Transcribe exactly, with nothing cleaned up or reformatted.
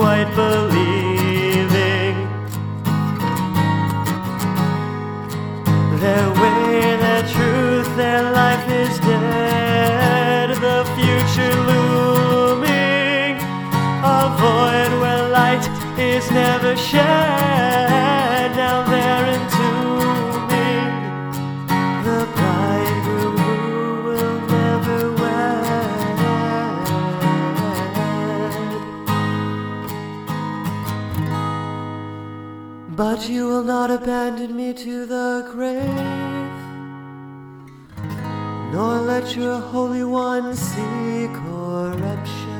quite believing their way, their truth, their life is dead. The future looming, a void where light is never shed. Now they're entombing the bridegroom who will never wed. But you will not abandon me to the grave, nor let your Holy One see corruption.